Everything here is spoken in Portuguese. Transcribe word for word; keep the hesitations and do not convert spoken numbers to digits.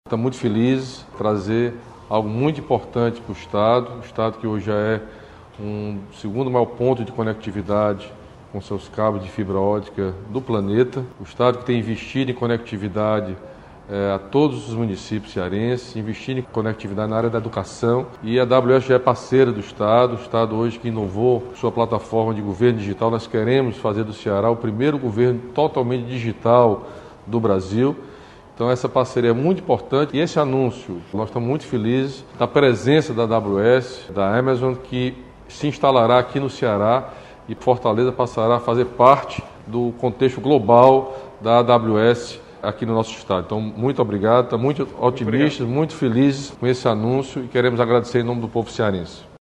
Estamos muito felizes de trazer algo muito importante para o Estado, o Estado que hoje já é um segundo maior ponto de conectividade com seus cabos de fibra ótica do planeta, o Estado que tem investido em conectividade é, a todos os municípios cearenses, investindo em conectividade na área da educação, e a A W S já é parceira do Estado, o Estado hoje que inovou sua plataforma de governo digital. Nós queremos fazer do Ceará o primeiro governo totalmente digital do Brasil. Então essa parceria é muito importante e esse anúncio, nós estamos muito felizes da presença da A W S, da Amazon, que se instalará aqui no Ceará e Fortaleza passará a fazer parte do contexto global da A W S aqui no nosso estado. Então muito obrigado, estamos muito otimistas, muito felizes com esse anúncio e queremos agradecer em nome do povo cearense.